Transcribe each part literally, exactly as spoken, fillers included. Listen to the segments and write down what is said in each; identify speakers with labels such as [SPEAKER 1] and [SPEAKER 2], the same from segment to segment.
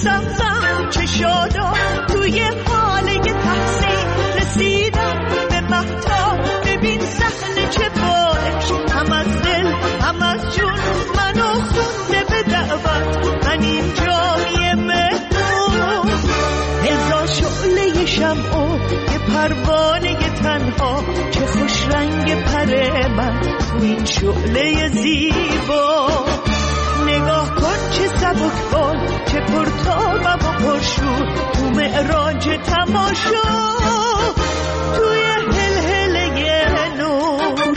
[SPEAKER 1] سبزم چه شادم توی حاله تحصیل رسیدم به مهتاب ببین صحنه چه باش هم از دل هم از جون منو خونده به دعوت من اینجا یه مهمون هزار شعله شمع یه پروانه تنها چه خوش رنگ پر من تو این شعله زیبا نگاه کن چه سبک بال چه پرتابم و پرشور تو معراج تماشا توی هلهله نور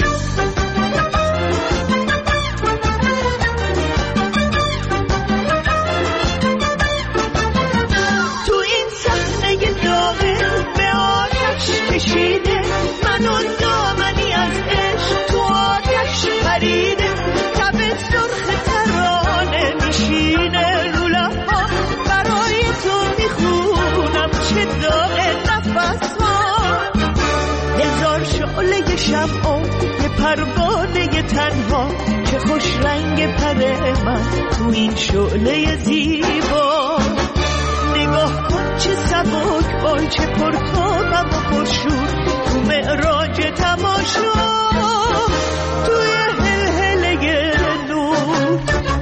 [SPEAKER 1] تو این صحنه داغ به آتش کشیده منو دامنی از عشق تو آتش پریده تب سرخ ترانه میشینه رو لب‌ها برای تو میخونم چه داغ نفس ها هزار شعله شمع یه پروانه تنها چه خوش رنگ پر من تو این شعله زیبا نگاه کن چه سبک بال چه پرتابم و پرشور تو معراج تماشا توی هلهله نور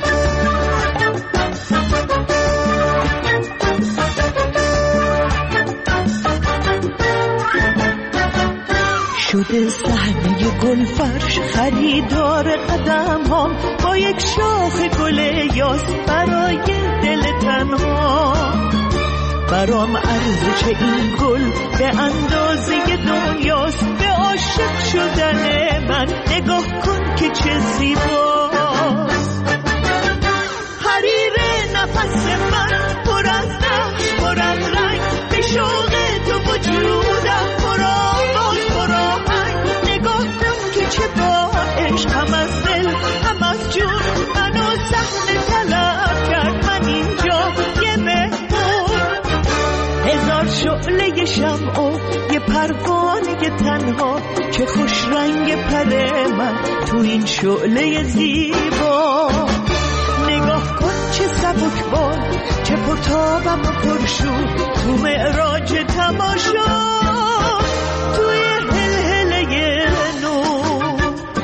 [SPEAKER 1] شده صحنه گل فرش خریدار قدم هم با یک شاخ گل یاس برای دل تنها برام ارزش این گل به اندازه دنیاست به عاشق شدن من نگاه کن که چه زیباست حریر نفس من پر از نقش پر از رنگ به شوق تو وجودم پر آواز پر آهنگ نگاه کن که چه با عشق هم از دل هم از جون منو صحنه طلب کرد من اینجا یه مهمون هزار شعله شمع یه پروانه تنها چه خوش رنگ پر من تو این شعله زیبا نگاه کن چه سبک بال چه پرتابم و پرشور تو معراج تماشا توی هلهله نور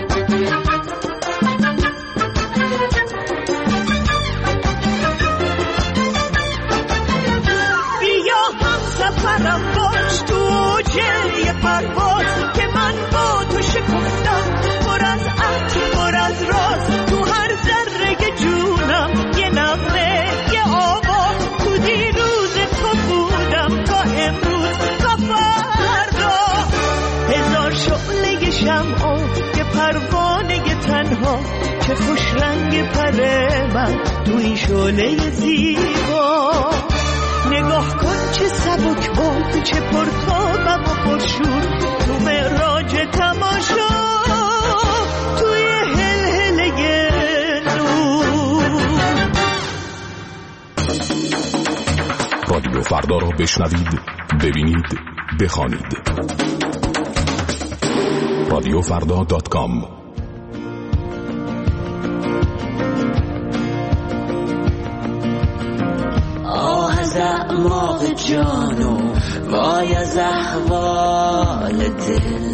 [SPEAKER 1] بیا هم سفرم باش تو اوجه یه پرواز که من با تو شکفتم پر از عطر پر از راز تو هر ذره جونم یه نغمه یه آواز تو دیروز تو بودم تا امروز تا فردا هزار شعله شمع یه پروانه تنها چه خوش رنگ پر من تو این شعله زیبا نگاه کن چه سبک بال چه پرتابم و پرشور تو معراج تماشا توی هلهله نور
[SPEAKER 2] رادیو فردا را بشنوید ببینید بخوانید رادیو فردا دات کام
[SPEAKER 3] از اعماق جانو وای از احوال دل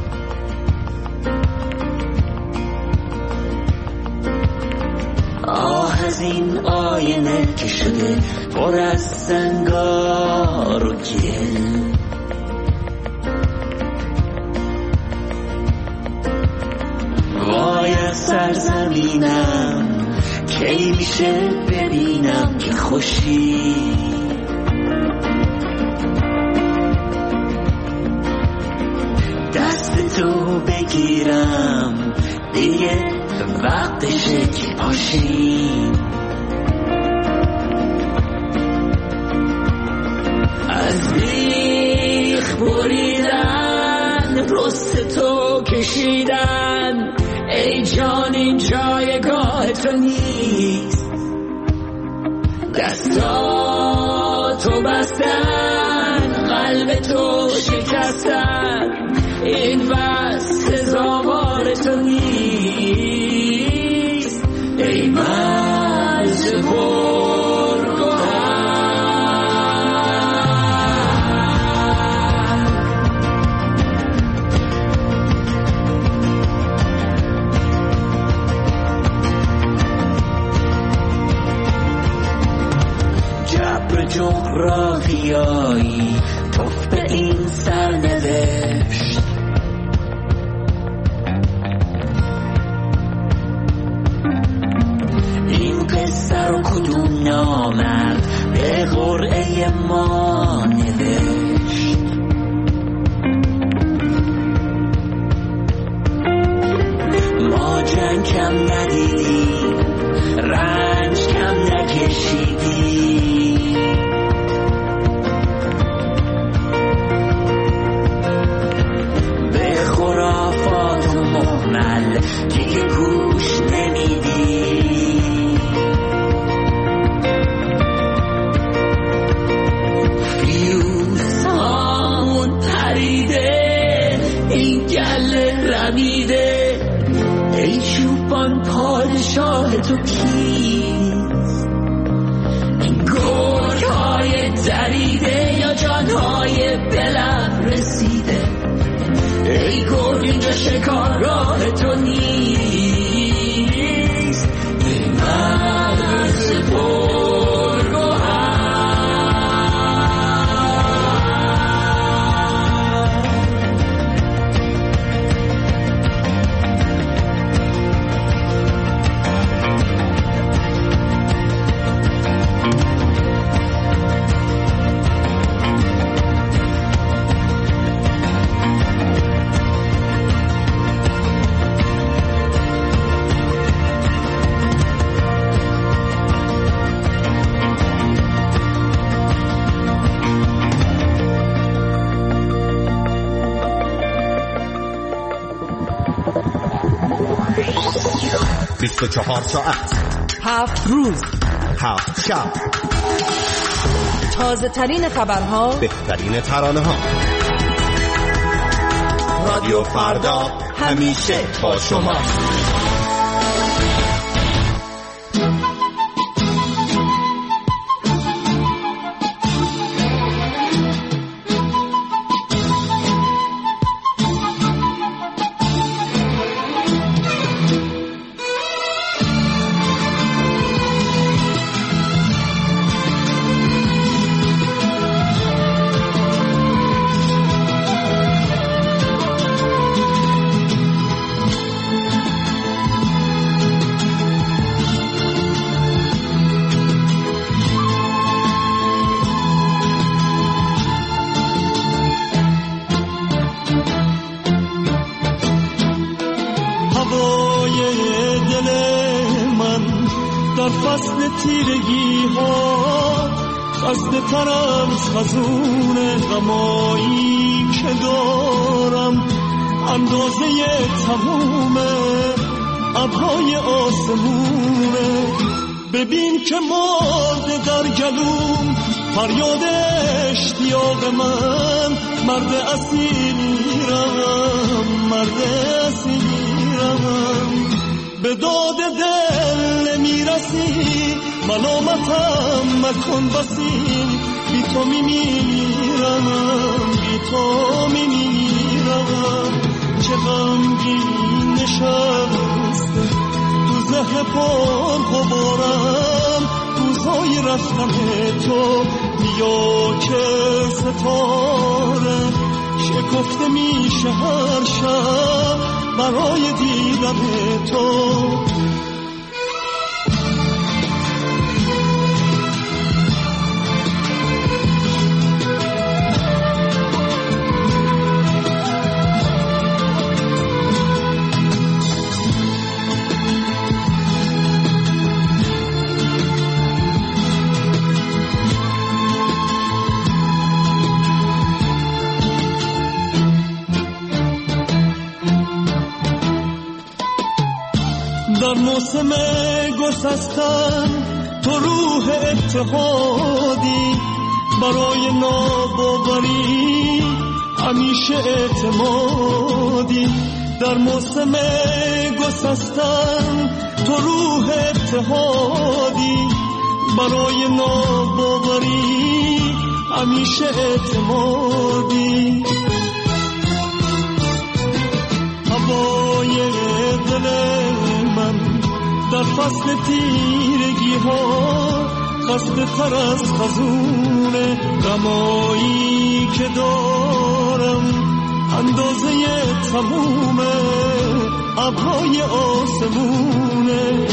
[SPEAKER 3] آه از این آینه که شده پر از سنگار و گل وای از سرزمینم کی میشه ببینم که خوشی دست تو بگیرم دیگه وقتشه که پاشیم از بیخ بریدن رست تو کشیدن ای جان این جایگاه تو نیست دستاتو بستن قلب تو شکستن این بس سزاوار تو نیست ای مرز پرگوهر جغرافیایی توف به این سرنوشت. این قصه رو کدوم نامرد به قرعه ما نوشت؟ ما جنگ کم ندیدیم، رنج کم نکشیدیم، به خرافات و مهمل دیگه گوش نمیدیم. فیوزامون پریده، این گله رمیده، ای چوبان پادشاه تو کیست؟ این گرگ های دریده یا جان های بلب رسیده؟ ای گرگ اینجا شکارگاه تو نیست، این مرز پرگوهر.
[SPEAKER 4] بیست و چهار ساعت،
[SPEAKER 5] هفت روز،
[SPEAKER 4] هفت شب،
[SPEAKER 5] تازه ترین خبرها،
[SPEAKER 4] بهترین ترانه ها. رادیو فردا همیشه با شما.
[SPEAKER 1] تیرگی ها خسته ترم خزون غمایی که دارم، اندازه تموم ابرهای آسمونه. ببین که مرده در گلوم فریاد اشتیاق من، مرد اسیرم، مرد اسیرم. به داد دل نمیرسی، ملامتم مکن بسی، بی تو میمیرم، بی تو میمیرم. چه غمگین نشسته تو ذهن پر غبارم، روزهای رفتن تو بیا که ستاره شکفته میشه هر شب برای دیدن تو. در موسم گسستن تو روح اتحادی، برای ناباوری همیشه اعتمادی. در موسم گسستن تو روح اتحادی، برای ناباوری همیشه اعتمادی. هوای دل من در فصل تیرگی ها
[SPEAKER 6] خسته تر از خزون غمایی که دارم اندازه تموم ابرهای آسمونه.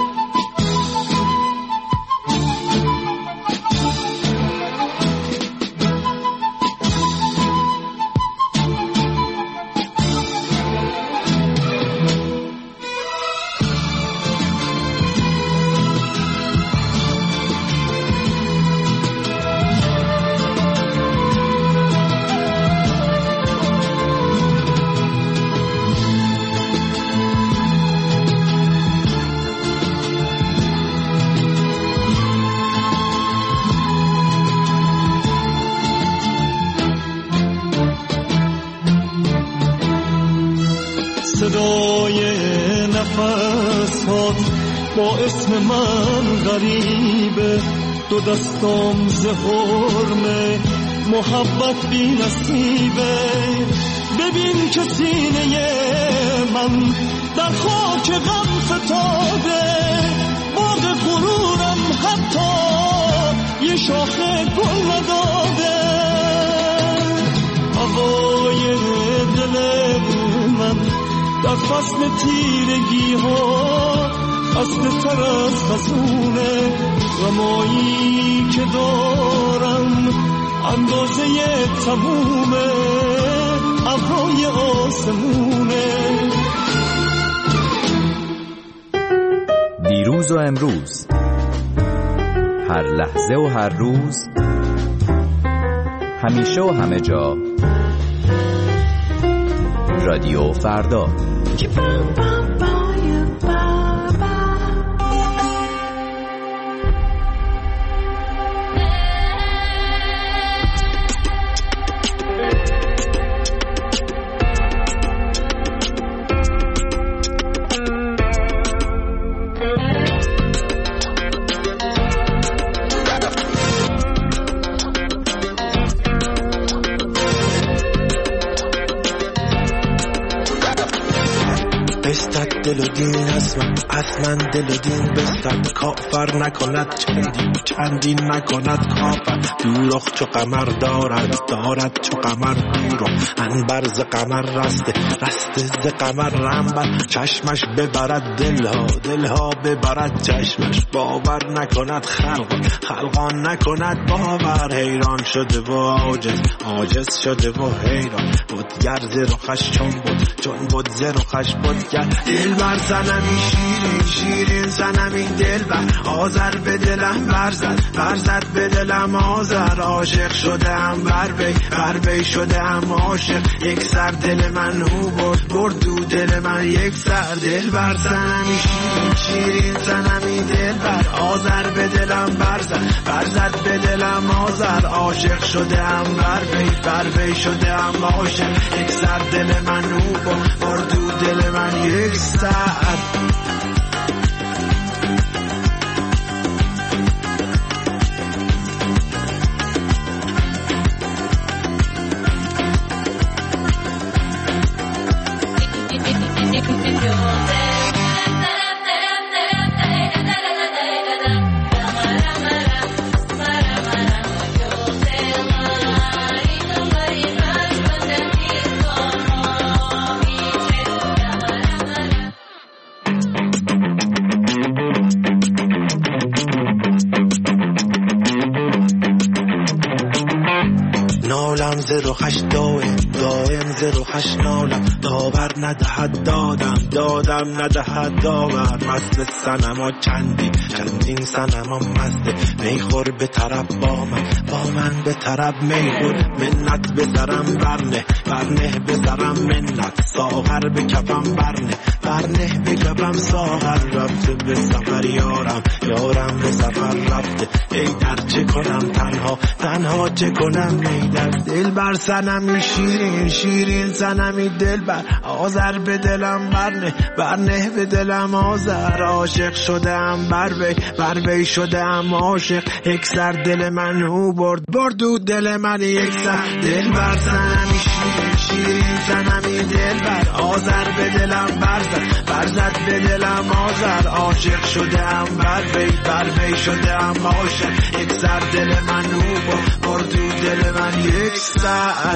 [SPEAKER 6] صدای نفس هات با اسم من غریبه، دو دستام زهرمه محبت بی نصیبه. ببین که سینه من در خاک غم فتاده، باغ غرورم حتی یه شاخه گل نداده. هوای دل من در فصل تیرگی ها خسته تر از خزونه غمایی که دارم اندازه تموم ابرهای آسمونه.
[SPEAKER 7] دیروز و امروز، هر لحظه و هر روز، همیشه و همه جا، رادیو فردا.
[SPEAKER 8] بستد دل و دین از من، از من دل و دین بستد. کافر نکند چندین، چندین نکند کافر. دوراخ چو قمر دارد، دارد چو قمر دورو. انبر ز قمر رسته، رسته ز قمر رنبر. چشمش ببرد دلها، دلها ببرد چشمش. باور نکند خلق، خلقان نکند باور. حیران شده و عاجز، عاجز شده و حیران. بودگر ز رخش چون بود، چون بود ز رخش بودگر. دل بر زنمی شیرین، شیرین زنمی دل بر. آذر به دلم برزد، برزد به دلم آذر. عاشق شدم بر وی، بر وی شدم عاشق. یک سر دل من او برد، برد دو دل من یک سر. دل بر زنمی شیرین، شیرین زنمی دل بر. آذر به دلم برزد، برزد به دلم آذر. عاشق شدم بر وی، بر وی شدم عاشق. یک سر دل من او برد، برد دو دل من یک سر. نالم ز رخش دائم، دائم ز رخش نالم. داور ندهد دادم، دادم ندهد داور. مست صنما چندی، چندین صنما مسته. میخور به طرب با من، با من به طرب میخور. منت به سرم برنه، برنه به سرم منت. ساغر به کفم برنه، برنه به کفم ساغر. رفته به سفر یارم، یارم به سفر رفته. ای در چه کنم تنها، تنها چه کنم ای در. دل بر صنمی شیرین، شیرین صنمی دل بر. آذر به دلم برنه، برنه به دلم آذر. عاشق شدم بر وی، بر وی شدم عاشق. یک سر دل من او برد، برد دو دل من یک سر. دل بر صنمی شیرین، شیرین زنمی دل بر آذر به دلم برزد برزد به دلم آذر عاشق شده ام بر وی بر وی شده ام عاشق یک سر دل من او با مردو دل من یک سر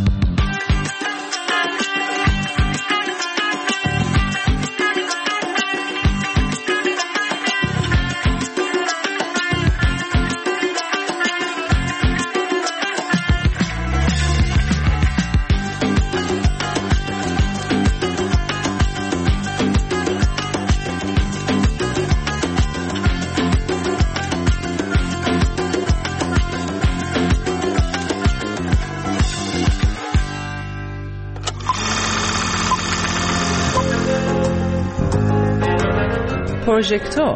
[SPEAKER 5] پروژکتور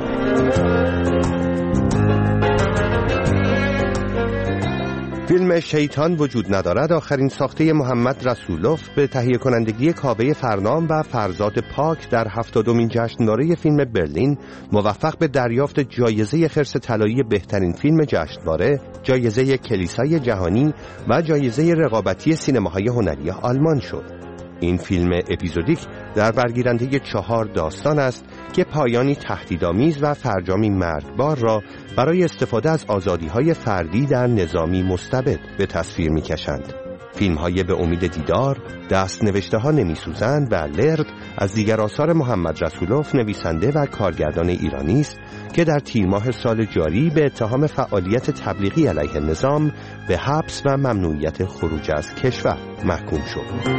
[SPEAKER 9] فیلم شیطان وجود ندارد آخرین ساخته محمد رسولوف به تهیه کنندگی کاوه فرنام و فرزاد پاک در هفتادمین جشنواره فیلم برلین موفق به دریافت جایزه خرس طلایی بهترین فیلم جشنواره، جایزه کلیسای جهانی و جایزه رقابتی سینماهای هنری آلمان شد. این فیلم اپیزودیک در برگیرنده چهار داستان است که پایانی تهدیدآمیز و فرجامی مرگبار را برای استفاده از آزادی‌های فردی در نظامی مستبد به تصویر می‌کشند. فیلم‌های به امید دیدار، دست نوشته ها نمی‌سوزند و لرد از دیگر آثار محمد رسولوف نویسنده و کارگردان ایرانی است که در تیر ماه سال جاری به اتهام فعالیت تبلیغی علیه نظام به حبس و ممنوعیت خروج از کشور محکوم شد.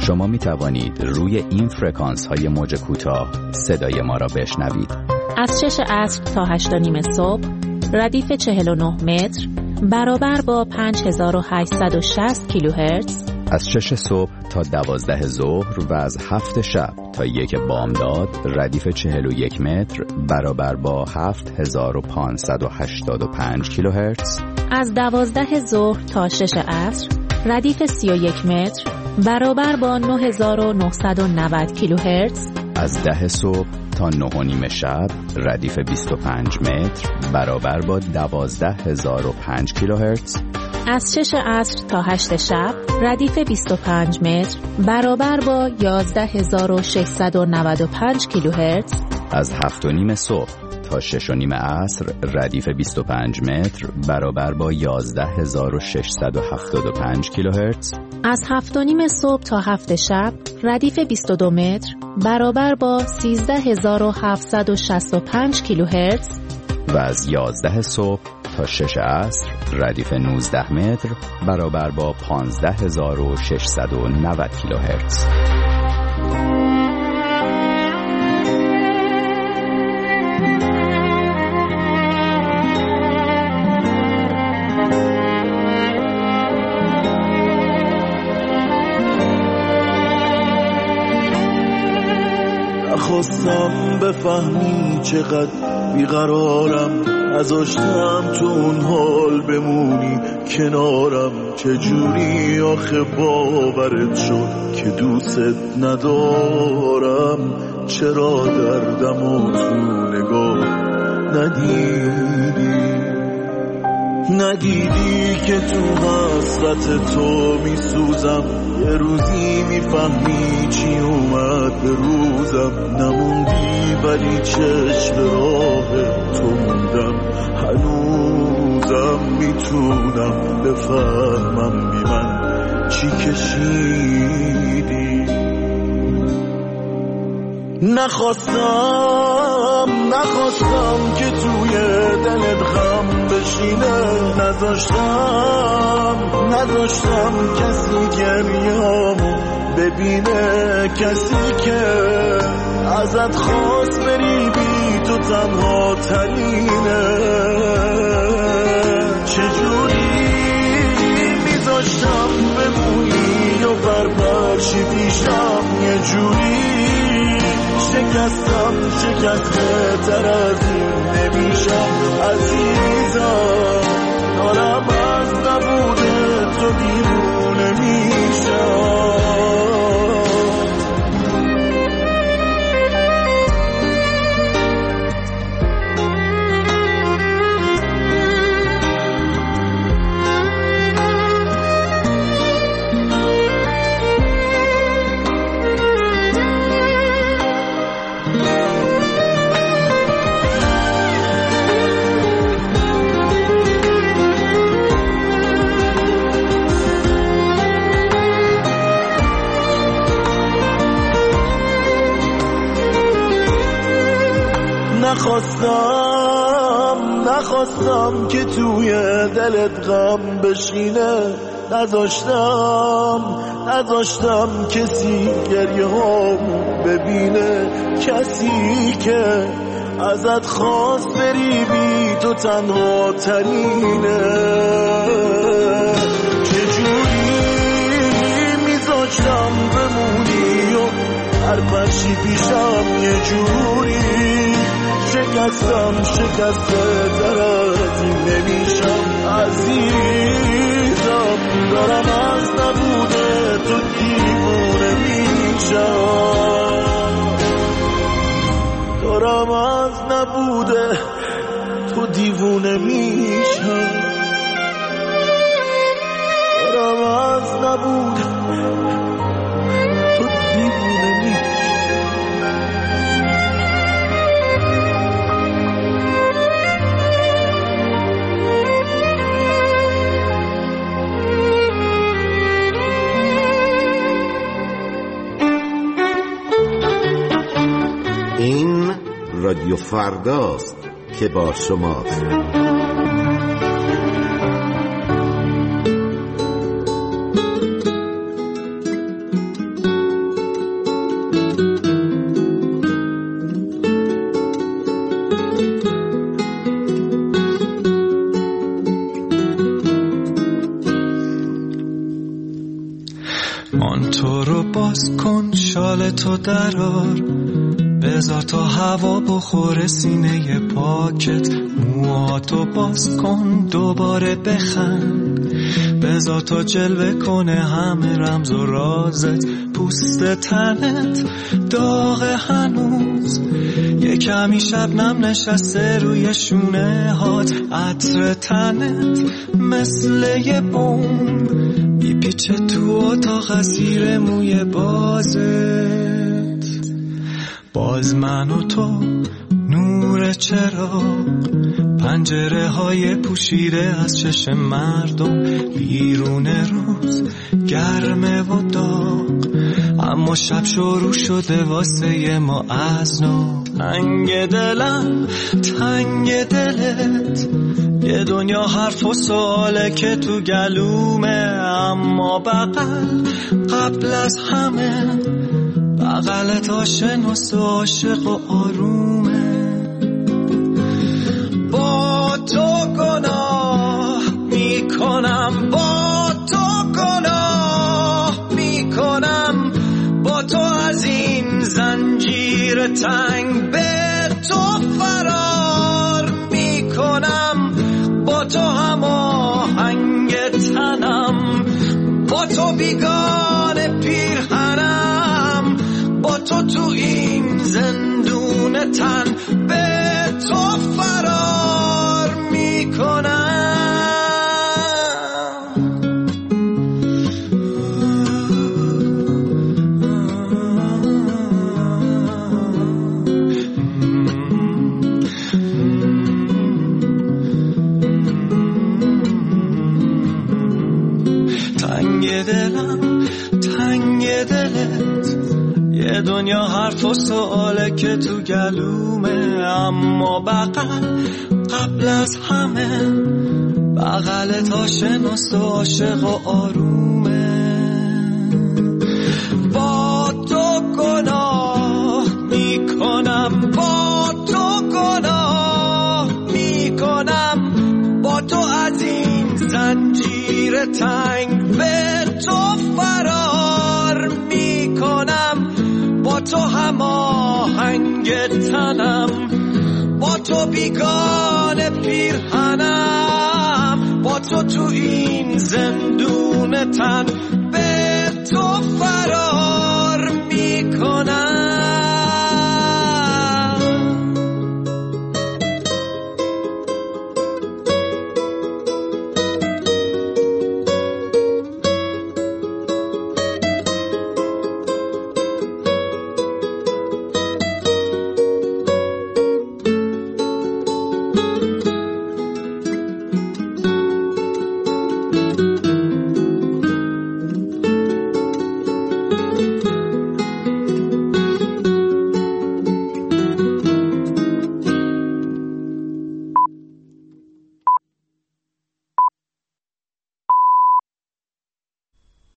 [SPEAKER 10] شما می توانید روی این فرکانس های موج کوتاه صدای ما را بشنوید.
[SPEAKER 11] از شش عصر تا هشت و نیم صبح ردیف چهل و نه متر برابر با پنج هزار و هشتصد و شصت کیلوهرتز،
[SPEAKER 10] از شش صبح تا دوازده ظهر و از هفت شب تا یک بامداد ردیف چهل و یک متر برابر با هفت هزار و پانصد و هشتاد و پنج کیلوهرتز،
[SPEAKER 11] از دوازده ظهر تا شش عصر ردیف سی و یک متر برابر با نه هزار و نهصد و نود کیلوهرتز،
[SPEAKER 10] از ده صبح تا نه و نیم شب ردیف بیست و پنج متر برابر با دوازده هزار و پنج کیلوهرتز،
[SPEAKER 11] از شش عصر تا هشت شب ردیف بیست و پنج متر برابر با یازده هزار و ششصد و نود و پنج کیلوهرتز،
[SPEAKER 10] از هفت و نیم صبح تا شش و نیم عصر ردیف بیست و پنج متر برابر با یازده هزار و ششصد و هفتاد و پنج کیلوهرتز،
[SPEAKER 11] از هفت و نیم صبح تا هفت شب ردیف بیست و دو متر برابر با سیزده هزار و هفتصد و شصت و پنج کیلوهرتز
[SPEAKER 10] و از یازده صبح تا شش عصر ردیف نوزده متر برابر با پانزده هزار و ششصد و نود کیلوهرتز.
[SPEAKER 6] نخواستم بفهمی چقدر بیقرارم، نذاشتم تو اون حال بمونی کنارم. چجوری آخه باورت شد که دوست ندارم؟ چرا دردم و تو نگاه ندیدی؟ ندیدی که تو حسرت تو میسوزم، یه روزی میفهمی چی اومد به روزم. نموندی ولی چشم راه تو موندم، هنوزم میتونم بفهمم بی من چی کشیدی. نخواستم نخواستم که توی دلت غم بشینه، نذاشتم نذاشتم کسی گریه‌امو ببینه، کسی که ازت خواست بری بی تو تنها ترینه. چجوری میذاشتم بمونی و بربرشی پیشم، یه جوری شکستم شکسته تر از این نمیشم عزیزم. دارم از نبوده تو دیوونه میشم. نخواستم نخواستم که توی دلت غم بشینه، نذاشتم نذاشتم کسی گریه هامو ببینه، کسی که ازت خواست بری بی تو تنها ترینه. چجوری میذاشتم بمونی و هر پرشی پیشم یه جوری شکستم شکسته در از این نمیشم عزیزم. دارم از نبوده تو دیوونه میشم، دارم از نبوده تو دیوونه میشم، دارم از نبوده تو دیوونه میشم.
[SPEAKER 12] این رادیو فرداست که با شماست.
[SPEAKER 13] مانتو رو باز کن، شال تو درار، بذار تا هوا بخوره سینه پاکت. موهاتو باز کن دوباره بخند، بذار تا جلوه کنه همه رمز و رازت. پوست تنت داغ هنوز، یه کمی شبنم نشسته روی شونه هات. عطر تنت مثل یه بمب میپیچه تو اتاق زیر موی بازت. باز من و تو نور چراغ، پنجره های پوشیده از چشم مردم. بیرون روز گرمه و داغ، اما شب شروع شده واسه ما از نو. تنگ دلم تنگ دلت، یه دنیا حرف و سواله که تو گلومه. اما بغل قبل از همه، بغلت آشناس و عاشق و آرومه. با تو گناه میکنم، با تو گناه میکنم، با تو از این زنجیر تنگ به تو فرار میکنم. با تو هماهنگ تنم، با تو بیگانه پیرهنم، با تو تو این زندون تن به تو فرار میکنم. تنگ دلم تنگ دلت، یه دنیا حرف و سواله که تو گلومه. اما بغل قبل از همه، بغلت آشناس و عاشق و آرومه. با تو گناه میکنم، با تو گناه میکنم، با تو از این زنجیر تنگ به تو فرار میکنم. با تو هماهنگ تنم، با تو بیگانه پیرهنم، با تو تو این زندون تن